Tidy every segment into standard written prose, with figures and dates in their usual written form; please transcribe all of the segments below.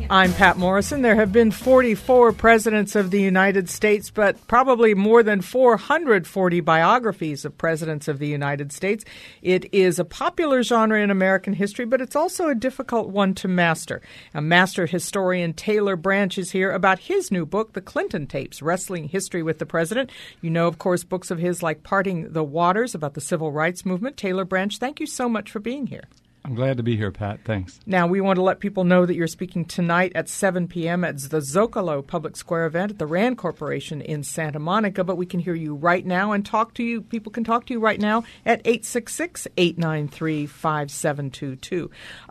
I'm Pat Morrison. There have been 44 presidents of the United States, but probably more than 440 biographies of presidents of the United States. It is a popular genre in American history, but it's also a difficult one to master. A master historian, Taylor Branch, is here about his new book, The Clinton Tapes, Wrestling History with the President. You know, of course, books of his like Parting the Waters about the Civil Rights Movement. Taylor Branch, thank you so much for being here. I'm glad to be here, Pat. Thanks. Now, we want to let people know that you're speaking tonight at 7 p.m. at the Zocalo Public Square event at the RAND Corporation in Santa Monica, but we can hear you right now and talk to you. People can talk to you right now at 866-893-5722.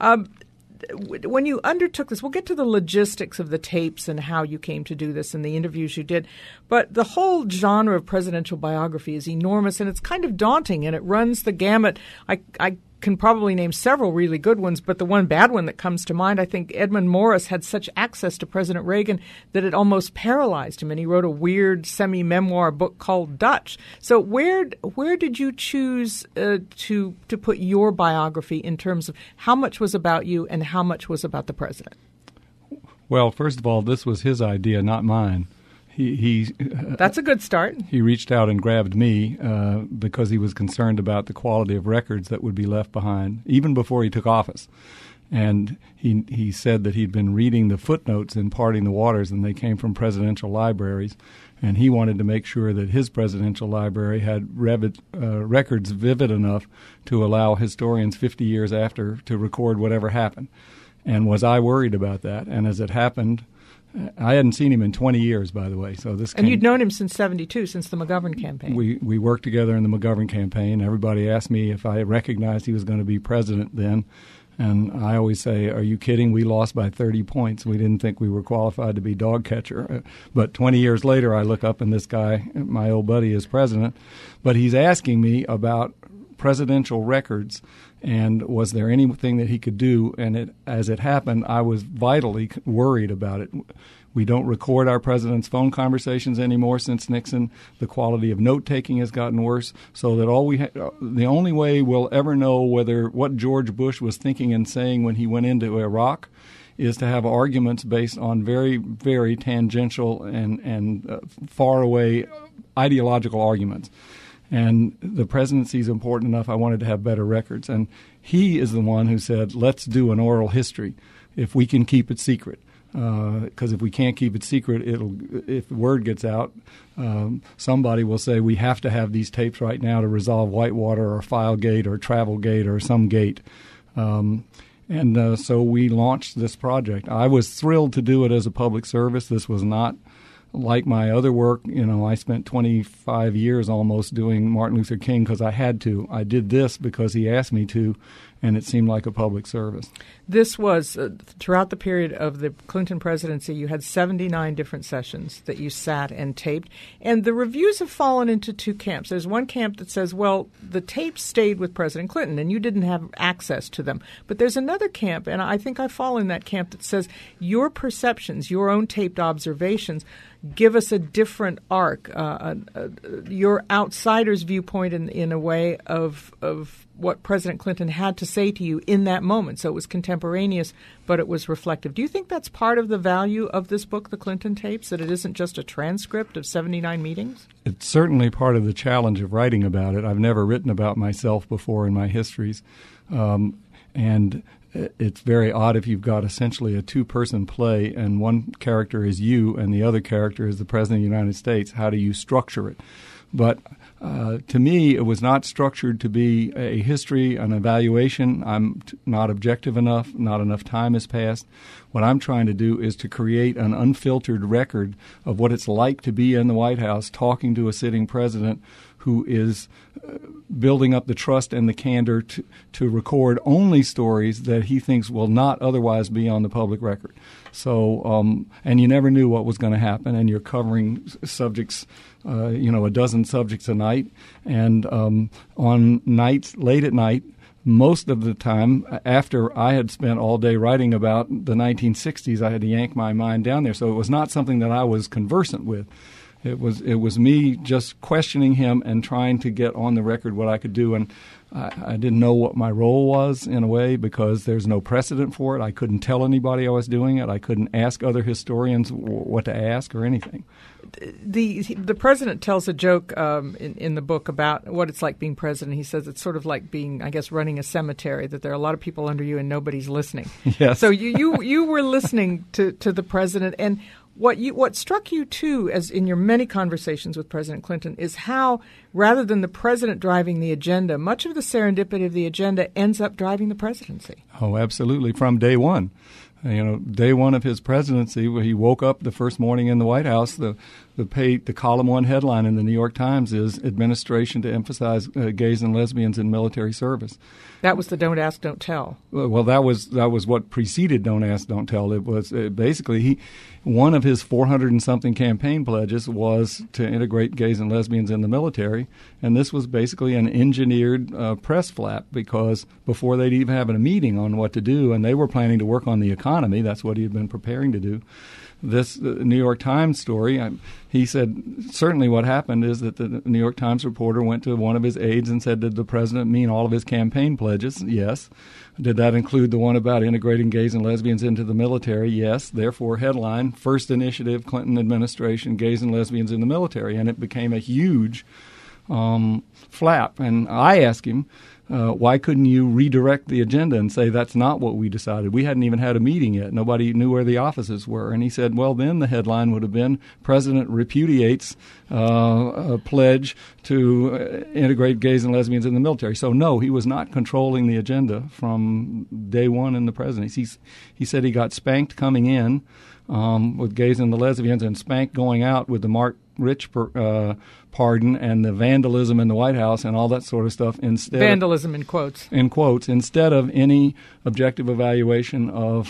When you undertook this, we'll get to the logistics of the tapes and how you came to do this and the interviews you did, but the whole genre of presidential biography is enormous and it's kind of daunting and it runs the gamut. I can probably name several really good ones, but the one bad one that comes to mind, I think Edmund Morris had such access to President Reagan that it almost paralyzed him, and he wrote a weird semi-memoir book called Dutch. So where did you choose to put your biography in terms of how much was about you and how much was about the president? Well, first of all, this was his idea, not mine. That's a good start. He reached out and grabbed me because he was concerned about the quality of records that would be left behind, even before he took office. And he said that he'd been reading the footnotes in Parting the Waters, and they came from presidential libraries. And he wanted to make sure that his presidential library had records vivid enough to allow historians 50 years after to record whatever happened. And was I worried about that? And as it happened, I hadn't seen him in 20 years, by the way. And you'd known him since 72, since the McGovern campaign. We worked together in the McGovern campaign. Everybody asked me if I recognized he was going to be president then. And I always say, are you kidding? We lost by 30 points. We didn't think we were qualified to be dog catcher. But 20 years later, I look up and this guy, my old buddy, is president. But he's asking me about presidential records and was there anything that he could do? And as it happened, I was vitally worried about it. We don't record our president's phone conversations anymore since Nixon. The quality of note-taking has gotten worse, so that the only way we'll ever know what George Bush was thinking and saying when he went into Iraq is to have arguments based on very, very tangential and far away ideological arguments. And the presidency is important enough, I wanted to have better records. And he is the one who said, let's do an oral history if we can keep it secret. Because if we can't keep it secret, if the word gets out, somebody will say we have to have these tapes right now to resolve Whitewater or Filegate or Travelgate or some gate. So we launched this project. I was thrilled to do it as a public service. This was not like my other work. I spent 25 years almost doing Martin Luther King because I had to. I did this because he asked me to, and it seemed like a public service. This was, throughout the period of the Clinton presidency, you had 79 different sessions that you sat and taped. And the reviews have fallen into two camps. There's one camp that says, well, the tapes stayed with President Clinton and you didn't have access to them. But there's another camp, and I think I fall in that camp, that says your perceptions, your own taped observations, give us a different arc, your outsider's viewpoint in a way of what President Clinton had to say to you in that moment. So it was contemporaneous, but it was reflective. Do you think that's part of the value of this book, The Clinton Tapes, that it isn't just a transcript of 79 meetings? It's certainly part of the challenge of writing about it. I've never written about myself before in my histories. And it's very odd if you've got essentially a two-person play and one character is you and the other character is the President of the United States. How do you structure it? But to me, it was not structured to be a history, an evaluation. I'm not objective enough. Not enough time has passed. What I'm trying to do is to create an unfiltered record of what it's like to be in the White House talking to a sitting president who is building up the trust and the candor to record only stories that he thinks will not otherwise be on the public record. So, and you never knew what was going to happen, and you're covering subjects, a dozen subjects a night. And on nights, late at night, most of the time, after I had spent all day writing about the 1960s, I had to yank my mind down there. So it was not something that I was conversant with. It was me just questioning him and trying to get on the record what I could do. And I didn't know what my role was in a way because there's no precedent for it. I couldn't tell anybody I was doing it. I couldn't ask other historians what to ask or anything. The president tells a joke in the book about what it's like being president. He says it's sort of like being, I guess, running a cemetery, that there are a lot of people under you and nobody's listening. Yes. So you were listening to the president. And what struck you, too, as in your many conversations with President Clinton, is how, rather than the president driving the agenda, much of the serendipity of the agenda ends up driving the presidency. Oh, absolutely. From day one. Day one of his presidency, where he woke up the first morning in the White House, the column one headline in the New York Times is "Administration to emphasize gays and lesbians in military service." That was the "Don't Ask, Don't Tell." Well, that was what preceded "Don't Ask, Don't Tell." It was basically one of his 400 and something campaign pledges was to integrate gays and lesbians in the military, and this was basically an engineered press flap because before they'd even have a meeting on what to do, and they were planning to work on the economy. That's what he had been preparing to do. This New York Times story, he said certainly what happened is that the New York Times reporter went to one of his aides and said, "Did the president mean all of his campaign pledges?" Yes. Did that include the one about integrating gays and lesbians into the military? Yes. Therefore, headline, first initiative, Clinton administration, gays and lesbians in the military. And it became a huge flap. And I asked him, why couldn't you redirect the agenda and say that's not what we decided? We hadn't even had a meeting yet. Nobody knew where the offices were. And he said, well, then the headline would have been, President repudiates a pledge to integrate gays and lesbians in the military. So, no, he was not controlling the agenda from day one in the presidency. He said he got spanked coming in with gays and the lesbians and spanked going out with the Mark Rich pardon and the vandalism in the White House and all that sort of stuff. Vandalism in quotes. In quotes, instead of any objective evaluation of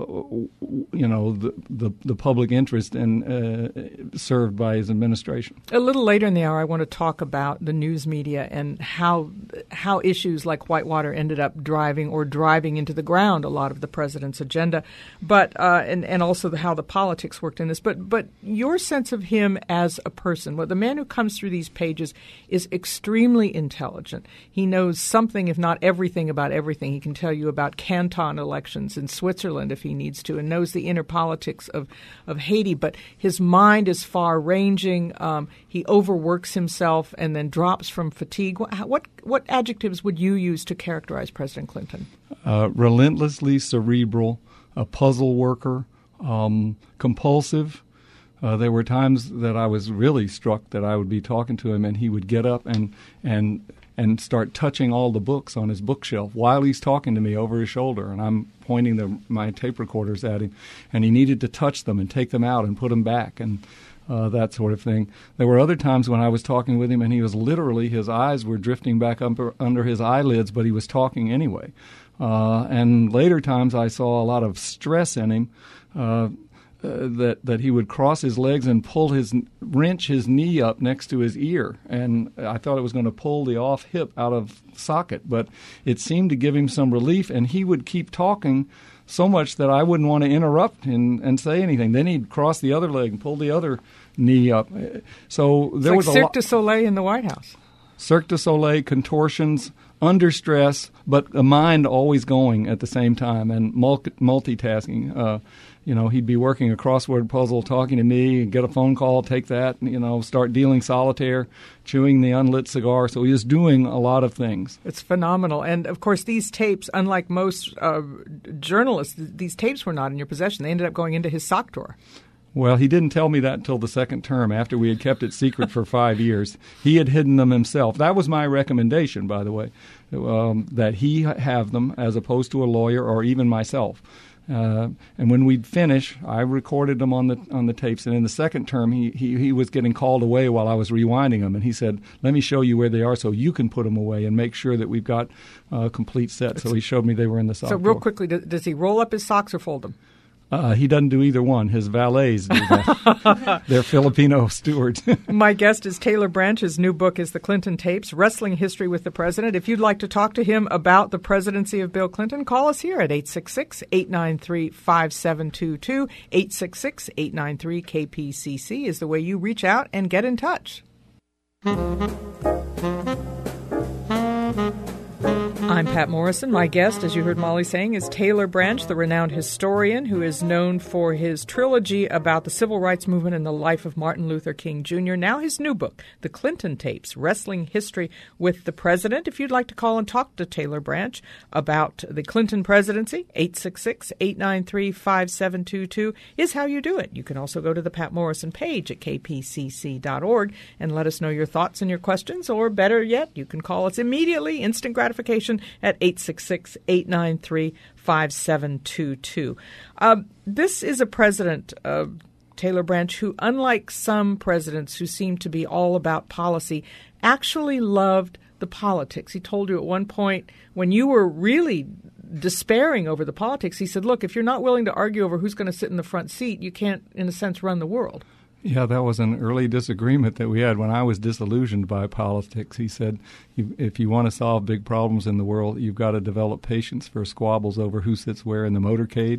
the public interest and served by his administration. A little later in the hour, I want to talk about the news media and how issues like Whitewater ended up driving into the ground a lot of the president's agenda, but and also how the politics worked in this. But your sense of him as a person, the man who comes through these pages is extremely intelligent. He knows something, if not everything, about everything. He can tell you about canton elections in Switzerland if he needs to, and knows the inner politics of Haiti. But his mind is far-ranging. He overworks himself and then drops from fatigue. What adjectives would you use to characterize President Clinton? Relentlessly cerebral, a puzzle worker, compulsive. There were times that I was really struck that I would be talking to him and he would get up and start touching all the books on his bookshelf while he's talking to me over his shoulder, and I'm pointing my tape recorders at him, and he needed to touch them and take them out and put them back and that sort of thing. There were other times when I was talking with him and he was literally, his eyes were drifting back under his eyelids, but he was talking anyway. And later times I saw a lot of stress in him, that he would cross his legs and wrench his knee up next to his ear, and I thought it was going to pull the off hip out of socket, but it seemed to give him some relief, and he would keep talking so much that I wouldn't want to interrupt and say anything. Then he'd cross the other leg and pull the other knee up. So there was Cirque du Soleil in the White House. Cirque du Soleil, contortions, under stress, but the mind always going at the same time and multitasking. He'd be working a crossword puzzle, talking to me, get a phone call, take that, start dealing solitaire, chewing the unlit cigar. So he was doing a lot of things. It's phenomenal. And, of course, these tapes, unlike most journalists, these tapes were not in your possession. They ended up going into his sock drawer. Well, he didn't tell me that until the second term, after we had kept it secret for 5 years. He had hidden them himself. That was my recommendation, by the way, that he have them as opposed to a lawyer or even myself. And when we'd finish, I recorded them on the tapes. And in the second term, he was getting called away while I was rewinding them. And he said, let me show you where they are so you can put them away and make sure that we've got a complete set. So he showed me they were in the sock drawer. So real quickly, does he roll up his socks or fold them? He doesn't do either one. His valets do that. They're Filipino stewards. My guest is Taylor Branch. His new book is The Clinton Tapes, Wrestling History with the President. If you'd like to talk to him about the presidency of Bill Clinton, call us here at 866-893-5722. 866-893-KPCC is the way you reach out and get in touch. I'm Pat Morrison. My guest, as you heard Molly saying, is Taylor Branch, the renowned historian who is known for his trilogy about the civil rights movement and the life of Martin Luther King Jr. Now his new book, The Clinton Tapes, Wrestling History with the President. If you'd like to call and talk to Taylor Branch about the Clinton presidency, 866-893-5722 is how you do it. You can also go to the Pat Morrison page at kpcc.org and let us know your thoughts and your questions, or better yet, you can call us immediately, instant gratification, at 866-893-5722. This is a president, Taylor Branch, who, unlike some presidents who seem to be all about policy, actually loved the politics. He told you at one point, when you were really despairing over the politics, he said, look, if you're not willing to argue over who's going to sit in the front seat, you can't, in a sense, run the world. Yeah, that was an early disagreement that we had when I was disillusioned by politics. He said, if you want to solve big problems in the world, you've got to develop patience for squabbles over who sits where in the motorcade.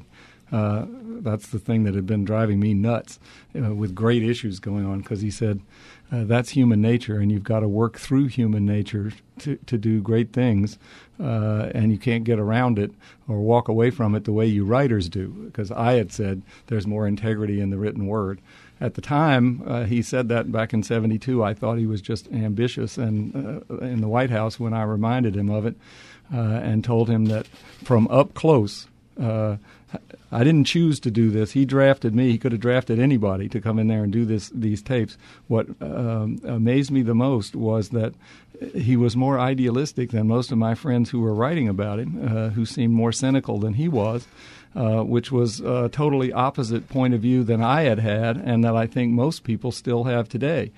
That's the thing that had been driving me nuts with great issues going on, because he said, that's human nature, and you've got to work through human nature to do great things, and you can't get around it or walk away from it the way you writers do, because I had said there's more integrity in the written word. At the time, he said that back in 1972, I thought he was just ambitious. And in the White House, when I reminded him of it and told him that from up close, I didn't choose to do this. He drafted me. He could have drafted anybody to come in there and do these tapes. What amazed me the most was that he was more idealistic than most of my friends who were writing about him, who seemed more cynical than he was. Which was a totally opposite point of view than I had, and that I think most people still have today.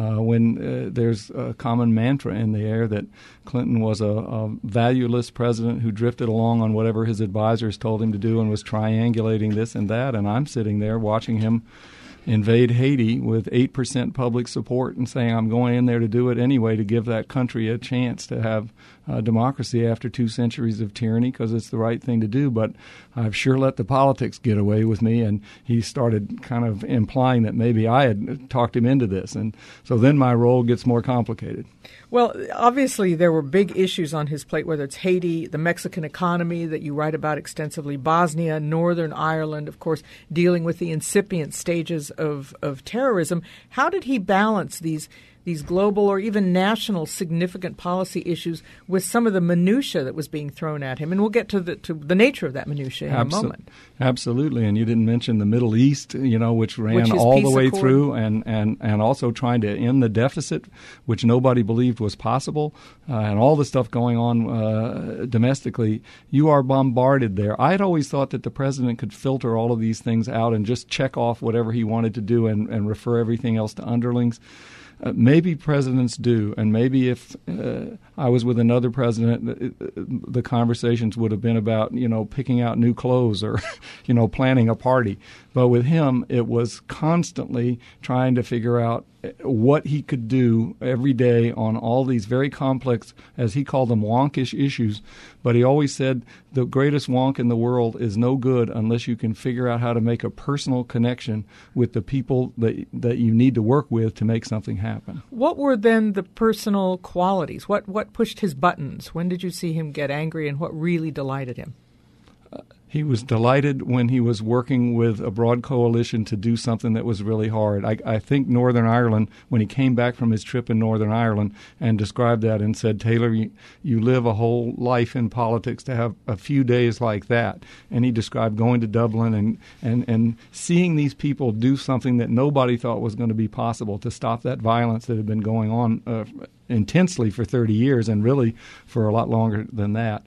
When there's a common mantra in the air that Clinton was a valueless president who drifted along on whatever his advisors told him to do and was triangulating this and that, and I'm sitting there watching him invade Haiti with 8% public support and saying I'm going in there to do it anyway to give that country a chance to have democracy after 2 centuries of tyranny, because it's the right thing to do. But I've sure let the politics get away with me, and he started kind of implying that maybe I had talked him into this. And so then my role gets more complicated. Well, obviously there were big issues on his plate, whether it's Haiti, the Mexican economy that you write about extensively, Bosnia, Northern Ireland, of course, dealing with the incipient stages of terrorism. How did he balance these global or even national significant policy issues with some of the minutia that was being thrown at him? And we'll get to the nature of that minutia in a moment. Absolutely. And you didn't mention the Middle East, which ran all the way through, and also trying to end the deficit, which nobody believed was possible, and all the stuff going on domestically. You are bombarded there. I had always thought that the president could filter all of these things out and just check off whatever he wanted to do and refer everything else to underlings. Maybe presidents do, and maybe if I was with another president, the conversations would have been about, picking out new clothes or, planning a party. But with him, it was constantly trying to figure out what he could do every day on all these very complex, as he called them, wonkish issues. But he always said the greatest wonk in the world is no good unless you can figure out how to make a personal connection with the people that you need to work with to make something happen. What were then the personal qualities? What pushed his buttons? When did you see him get angry, and what really delighted him? He was delighted when he was working with a broad coalition to do something that was really hard. I think Northern Ireland, when he came back from his trip in Northern Ireland and described that and said, Taylor, you live a whole life in politics to have a few days like that. And he described going to Dublin and seeing these people do something that nobody thought was going to be possible to stop that violence that had been going on intensely for 30 years and really for a lot longer than that.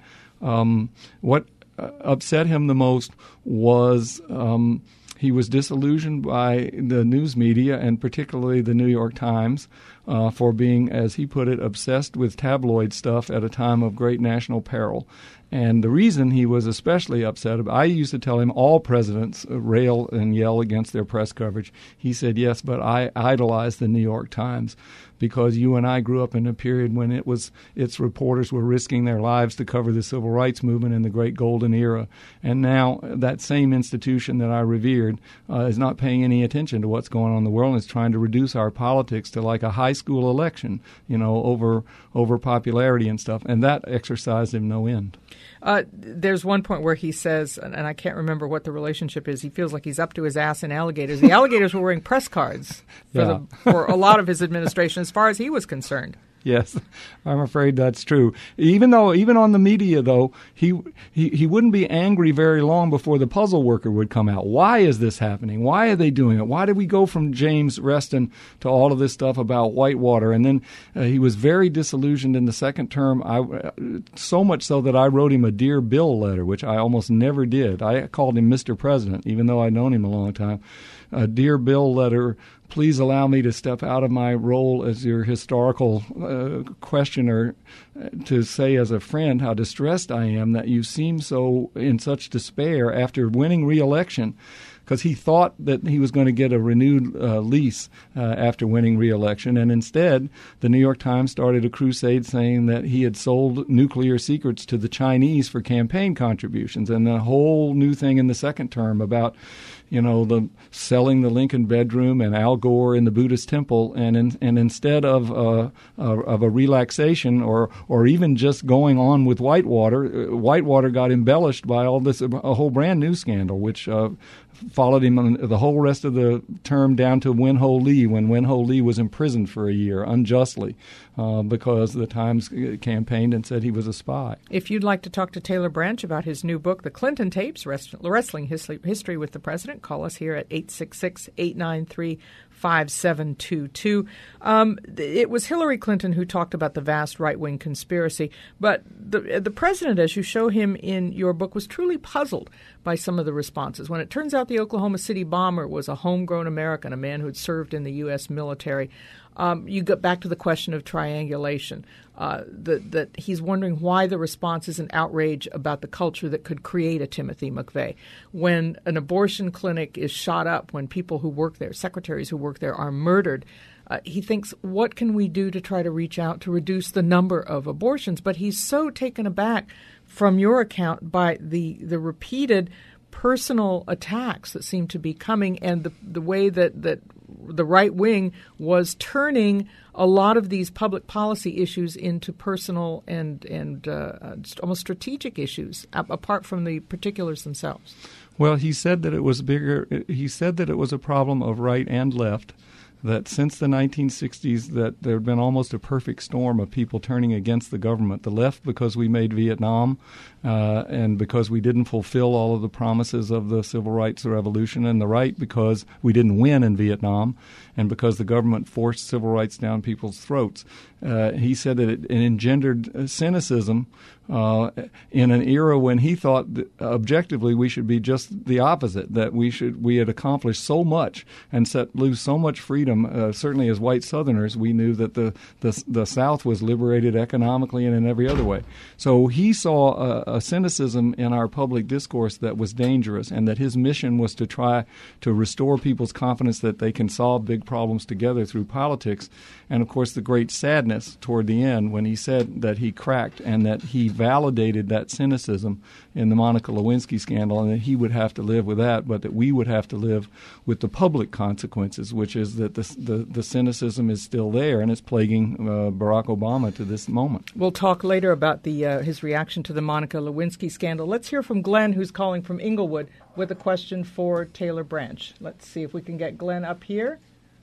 What upset him the most was he was disillusioned by the news media, and particularly the New York Times, for being, as he put it, obsessed with tabloid stuff at a time of great national peril. And the reason he was especially upset about, I used to tell him all presidents rail and yell against their press coverage. He said, yes, but I idolize the New York Times because you and I grew up in a period when its reporters were risking their lives to cover the civil rights movement in the great golden era. And now that same institution that I revered is not paying any attention to what's going on in the world and is trying to reduce our politics to like a high school election, over popularity and stuff. And that exercised him no end. There's one point where he says, and I can't remember what the relationship is, he feels like he's up to his ass in alligators. The alligators were wearing press cards for a lot of his administration as far as he was concerned. Yes, I'm afraid that's true. Even on the media, though, he wouldn't be angry very long before the puzzle worker would come out. Why is this happening? Why are they doing it? Why did we go from James Reston to all of this stuff about Whitewater? And then he was very disillusioned in the second term, so much so that I wrote him a Dear Bill letter, which I almost never did. I called him Mr. President, even though I'd known him a long time. A Dear Bill letter, please allow me to step out of my role as your historical questioner to say as a friend how distressed I am that you seem so in such despair after winning re-election, because he thought that he was going to get a renewed lease after winning re-election. And instead, the New York Times started a crusade saying that he had sold nuclear secrets to the Chinese for campaign contributions, and a whole new thing in the second term about the selling the Lincoln bedroom and Al Gore in the Buddhist temple, and instead of a relaxation or even just going on with Whitewater got embellished by all this, a whole brand new scandal, which followed him the whole rest of the term down to Wen-Ho Lee, when Wen-Ho Lee was imprisoned for a year unjustly because the Times campaigned and said he was a spy. If you'd like to talk to Taylor Branch about his new book, The Clinton Tapes, Wrestling History with the President, call us here at 866-893-5722. It was Hillary Clinton who talked about the vast right-wing conspiracy, but the president, as you show him in your book, was truly puzzled by some of the responses. When it turns out the Oklahoma City bomber was a homegrown American, a man who had served in the U.S. military, you get back to the question of triangulation, that he's wondering why the response is an outrage about the culture that could create a Timothy McVeigh. When an abortion clinic is shot up, when people who work there, secretaries who work there, are murdered, he thinks, what can we do to try to reach out to reduce the number of abortions? But he's so taken aback from your account by the repeated personal attacks that seem to be coming, and the way that the right wing was turning a lot of these public policy issues into personal and almost strategic issues, apart from the particulars themselves. Well, he said that it was bigger. He said that it was a problem of right and left, that since the 1960s that there had been almost a perfect storm of people turning against the government. The left because we made Vietnam and because we didn't fulfill all of the promises of the civil rights revolution, and the right because we didn't win in Vietnam and because the government forced civil rights down people's throats. He said that it engendered cynicism in an era when he thought that objectively we should be just the opposite, that we had accomplished so much and set loose so much freedom. Certainly as white Southerners, we knew that the South was liberated economically and in every other way. So he saw a cynicism in our public discourse that was dangerous, and that his mission was to try to restore people's confidence that they can solve big problems together through politics. And, of course, the great sadness toward the end when he said that he cracked and that he validated that cynicism in the Monica Lewinsky scandal, and that he would have to live with that, but that we would have to live with the public consequences, which is that the cynicism is still there and it's plaguing Barack Obama to this moment. We'll talk later about his reaction to the Monica Lewinsky scandal. Let's hear from Glenn, who's calling from Inglewood with a question for Taylor Branch. Let's see if we can get Glenn up here.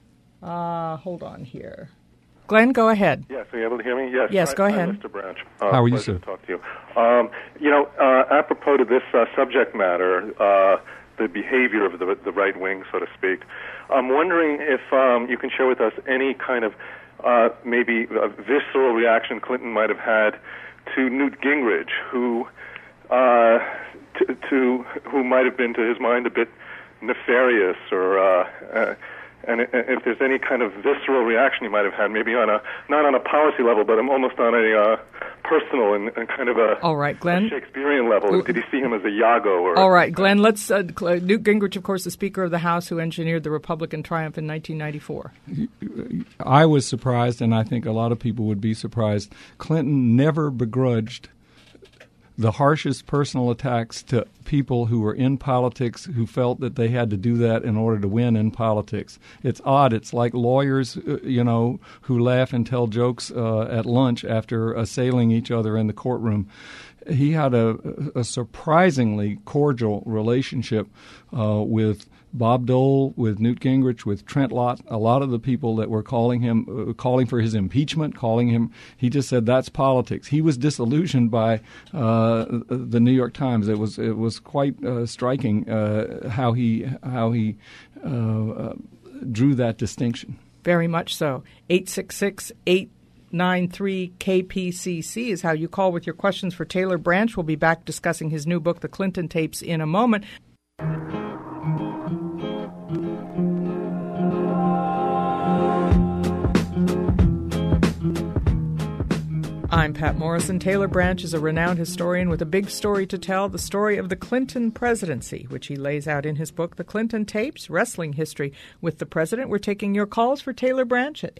Hold on here. Glenn, go ahead. Yes, are you able to hear me? Yes, go ahead. Mr. Branch. How are you, sir? To talk to you. Apropos to this subject matter, the behavior of the right wing, so to speak, I'm wondering if you can share with us any kind of maybe a visceral reaction Clinton might have had to Newt Gingrich, who might have been, to his mind, a bit nefarious or and if there's any kind of visceral reaction you might have had, maybe not on a policy level, but almost on a personal and kind of a, all right, Glenn, a Shakespearean level. Did he see him as a Iago? Or, all right, Glenn, let's Newt Gingrich, of course, the Speaker of the House who engineered the Republican triumph in 1994. I was surprised, and I think a lot of people would be surprised. Clinton never begrudged the harshest personal attacks to people who were in politics who felt that they had to do that in order to win in politics. It's odd. It's like lawyers, who laugh and tell jokes at lunch after assailing each other in the courtroom. He had a surprisingly cordial relationship with Bob Dole, with Newt Gingrich, with Trent Lott, a lot of the people that were calling for his impeachment, he just said that's politics. He was disillusioned by the New York Times. It was quite striking how he drew that distinction. Very much so. 866-893-KPCC is how you call with your questions for Taylor Branch. We'll be back discussing his new book, The Clinton Tapes, in a moment. I'm Pat Morrison. Taylor Branch is a renowned historian with a big story to tell, the story of the Clinton presidency, which he lays out in his book, The Clinton Tapes, Wrestling History with the President. We're taking your calls for Taylor Branch at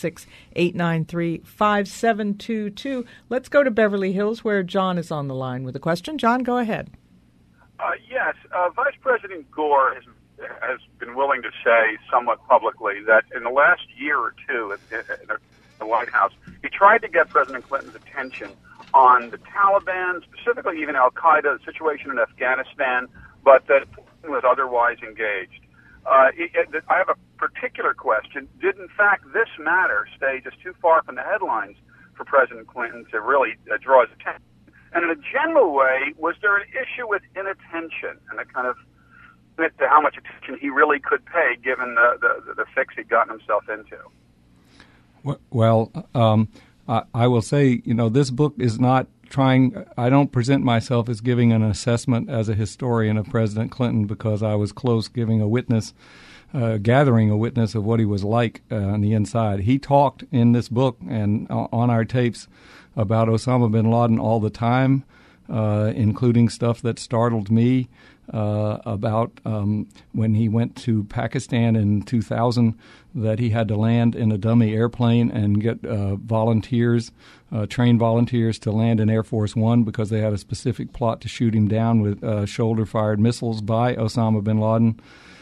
866-893-5722. Let's go to Beverly Hills, where John is on the line with a question. John, go ahead. Yes. Vice President Gore has been willing to say somewhat publicly that in the last year or two in the White House, he tried to get President Clinton's attention on the Taliban, specifically even al-Qaeda, the situation in Afghanistan, but that Putin was otherwise engaged. I have a particular question. Did, in fact, this matter stay just too far from the headlines for President Clinton to really draw his attention? And in a general way, was there an issue with inattention and a kind of limit to how much attention he really could pay given the fix he'd gotten himself into? Well, I will say, this book is not trying. I don't present myself as giving an assessment as a historian of President Clinton because I was close gathering a witness of what he was like on the inside. He talked in this book and on our tapes about Osama bin Laden all the time, including stuff that startled me about when he went to Pakistan in 2000, that he had to land in a dummy airplane and get trained volunteers to land in Air Force One because they had a specific plot to shoot him down with shoulder-fired missiles by Osama bin Laden.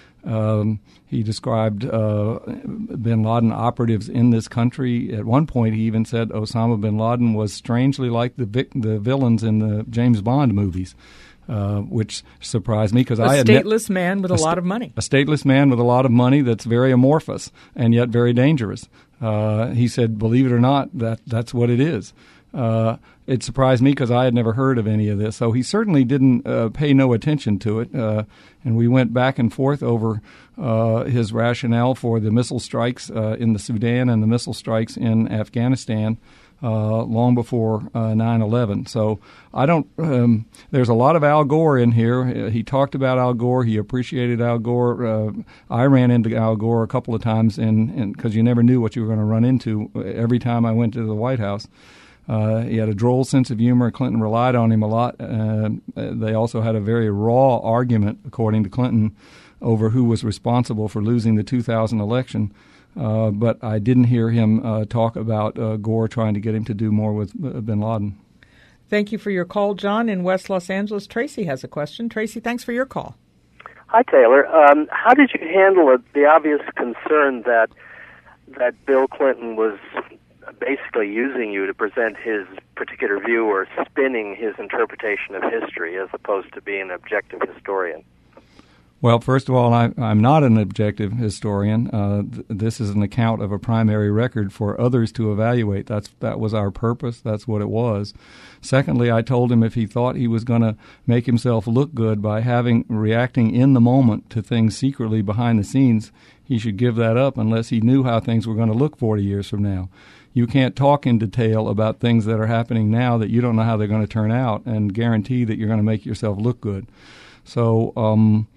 He described bin Laden operatives in this country. At one point, he even said Osama bin Laden was strangely like the villains in the James Bond movies, which surprised me because a stateless man with a lot of money. A stateless man with a lot of money that's very amorphous and yet very dangerous. He said, believe it or not, that's what it is. It surprised me because I had never heard of any of this. So he certainly didn't pay no attention to it. And we went back and forth over his rationale for the missile strikes in the Sudan and the missile strikes in Afghanistan long before 9/11. So I don't. There's a lot of Al Gore in here. He talked about Al Gore. He appreciated Al Gore. I ran into Al Gore a couple of times, because you never knew what you were going to run into every time I went to the White House. He had a droll sense of humor. Clinton relied on him a lot. They also had a very raw argument, according to Clinton, over who was responsible for losing the 2000 election. But I didn't hear him talk about Gore trying to get him to do more with bin Laden. Thank you for your call, John. In West Los Angeles, Tracy has a question. Tracy, thanks for your call. Hi, Taylor. How did you handle the obvious concern that Bill Clinton was basically using you to present his particular view or spinning his interpretation of history as opposed to being an objective historian? Well, first of all, I'm not an objective historian. This is an account of a primary record for others to evaluate. That was our purpose. That's what it was. Secondly, I told him if he thought he was going to make himself look good by reacting in the moment to things secretly behind the scenes, he should give that up unless he knew how things were going to look 40 years from now. You can't talk in detail about things that are happening now that you don't know how they're going to turn out and guarantee that you're going to make yourself look good. So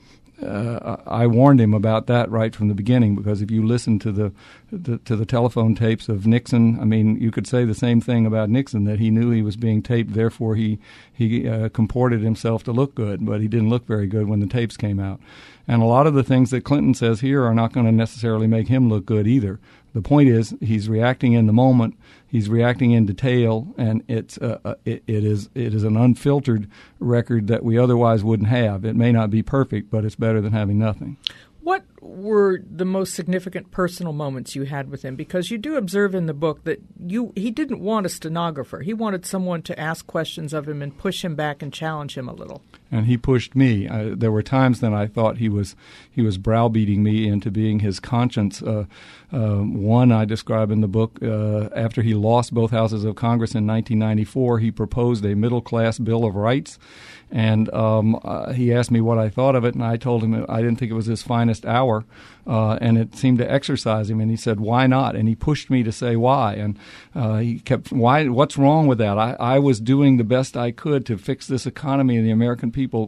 I warned him about that right from the beginning, because if you listen to the telephone tapes of Nixon, I mean, you could say the same thing about Nixon, that he knew he was being taped, therefore he comported himself to look good, but he didn't look very good when the tapes came out. And a lot of the things that Clinton says here are not going to necessarily make him look good either. The point is, he's reacting in the moment. He's reacting in detail, and it is an unfiltered record that we otherwise wouldn't have. It may not be perfect, but it's better than having nothing. What were the most significant personal moments you had with him? Because you do observe in the book that he didn't want a stenographer. He wanted someone to ask questions of him and push him back and challenge him a little. And he pushed me. There were times that I thought he was browbeating me into being his conscience. One I describe in the book, after he lost both houses of Congress in 1994, he proposed a middle-class Bill of Rights. And he asked me what I thought of it, and I told him I didn't think it was his finest hour, and it seemed to exercise him. And he said, "Why not?" And he pushed me to say why. And he kept, "Why? What's wrong with that? I was doing the best I could to fix this economy, and the American people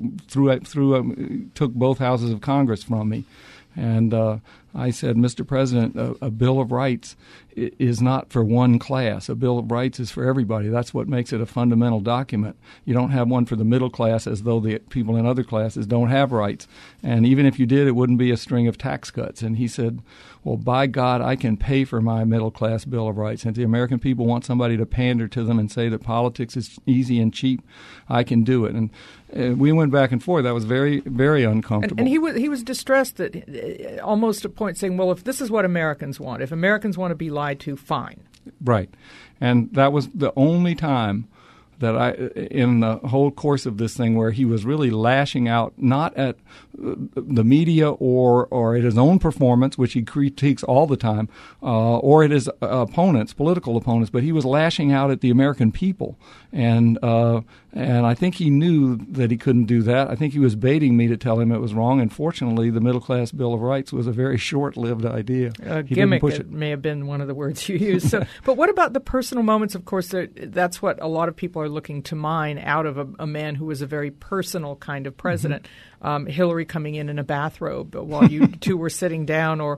took both houses of Congress from me." And I said, "Mr. President, a Bill of Rights is not for one class. A Bill of Rights is for everybody. That's what makes it a fundamental document. You don't have one for the middle class as though the people in other classes don't have rights. And even if you did, it wouldn't be a string of tax cuts." And he said, "Well, by God, I can pay for my middle-class Bill of Rights. And if the American people want somebody to pander to them and say that politics is easy and cheap, I can do it." And we went back and forth. That was very, very uncomfortable. And he was distressed at almost a point saying, well, if this is what Americans want, if Americans want to be lied to, fine. Right. And that was the only time that in the whole course of this thing where he was really lashing out, not at the media or at his own performance, which he critiques all the time, or at his opponents, political opponents, but he was lashing out at the American people. And I think he knew that he couldn't do that. I think he was baiting me to tell him it was wrong. And fortunately, the middle-class Bill of Rights was a very short-lived idea. Gimmick, it may have been one of the words you used. So, but what about the personal moments? Of course, that's what a lot of people are looking to mine out of a man who was a very personal kind of president. Mm-hmm. Hillary coming in a bathrobe while you two were sitting down, or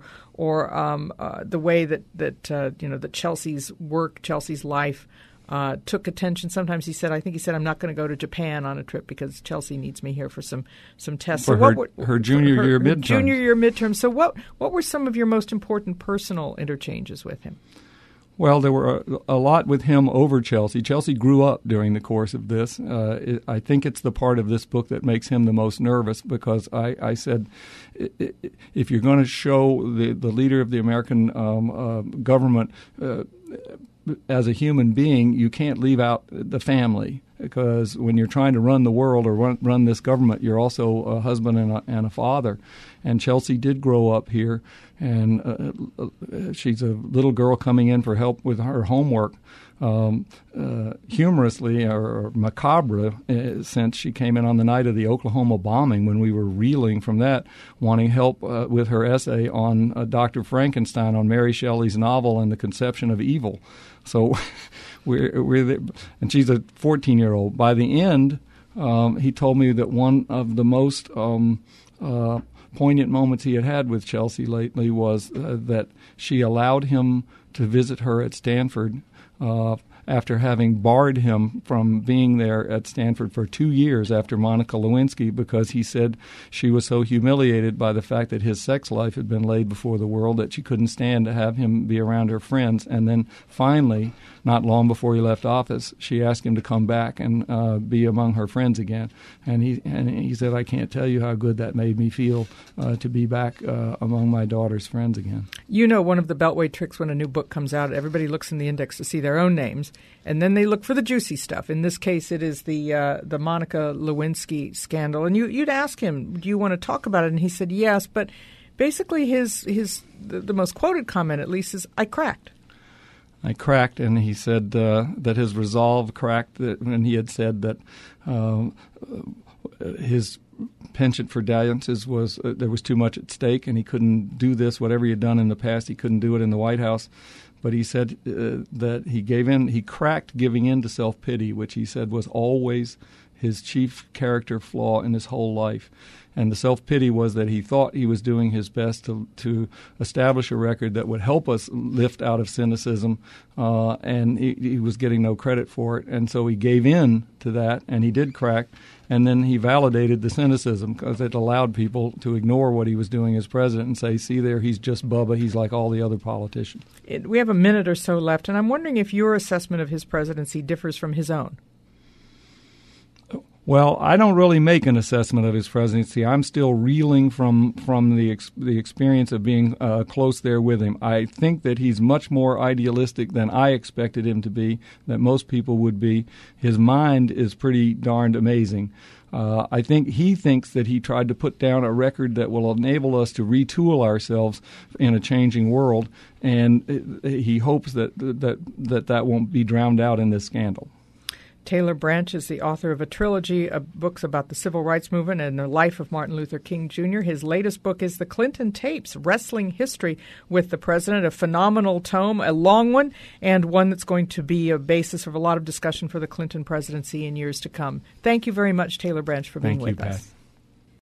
the way that Chelsea's work, Chelsea's life took attention. Sometimes he said, I'm not going to go to Japan on a trip because Chelsea needs me here for some tests. For her junior year midterm. Junior year midterm. So what were some of your most important personal interchanges with him? Well, there were a lot with him over Chelsea. Chelsea grew up during the course of this. I think it's the part of this book that makes him the most nervous, because I said, if you're going to show the leader of the American government as a human being, you can't leave out the family, because when you're trying to run the world or run this government, you're also a husband and a father. And Chelsea did grow up here, and she's a little girl coming in for help with her homework. Humorously or macabre, since she came in on the night of the Oklahoma bombing when we were reeling from that, wanting help with her essay on Dr. Frankenstein, on Mary Shelley's novel and the conception of evil. So we're there, and she's a 14-year-old. By the end, he told me that one of the most poignant moments he had with Chelsea lately was that she allowed him to visit her at Stanford after having barred him from being there at Stanford for 2 years after Monica Lewinsky, because he said she was so humiliated by the fact that his sex life had been laid before the world that she couldn't stand to have him be around her friends. And then finally, not long before he left office, she asked him to come back and be among her friends again. And he said, "I can't tell you how good that made me feel to be back among my daughter's friends again." You know, one of the Beltway tricks when a new book comes out, everybody looks in the index to see their own names, and then they look for the juicy stuff. In this case, it is the Monica Lewinsky scandal. And you'd ask him, "Do you want to talk about it?" And he said yes. But basically, the most quoted comment, at least, is, "I cracked." I cracked, and he said that his resolve cracked when he had said that his penchant for dalliances was there was too much at stake, and he couldn't do this. Whatever he had done in the past, he couldn't do it in the White House. But he said that he cracked giving in to self-pity, which he said was always his chief character flaw in his whole life. And the self-pity was that he thought he was doing his best to establish a record that would help us lift out of cynicism, and he was getting no credit for it. And so he gave in to that, and he did crack. And then he validated the cynicism because it allowed people to ignore what he was doing as president and say, see there, he's just Bubba. He's like all the other politicians. We have a minute or so left, and I'm wondering if your assessment of his presidency differs from his own. Well, I don't really make an assessment of his presidency. I'm still reeling from the experience of being close there with him. I think that he's much more idealistic than I expected him to be, that most people would be. His mind is pretty darned amazing. I think he thinks that he tried to put down a record that will enable us to retool ourselves in a changing world, and he hopes that won't be drowned out in this scandal. Taylor Branch is the author of a trilogy of books about the civil rights movement and the life of Martin Luther King Jr. His latest book is The Clinton Tapes, Wrestling History with the President, a phenomenal tome, a long one, and one that's going to be a basis of a lot of discussion for the Clinton presidency in years to come. Thank you very much, Taylor Branch, for being with us. Pat.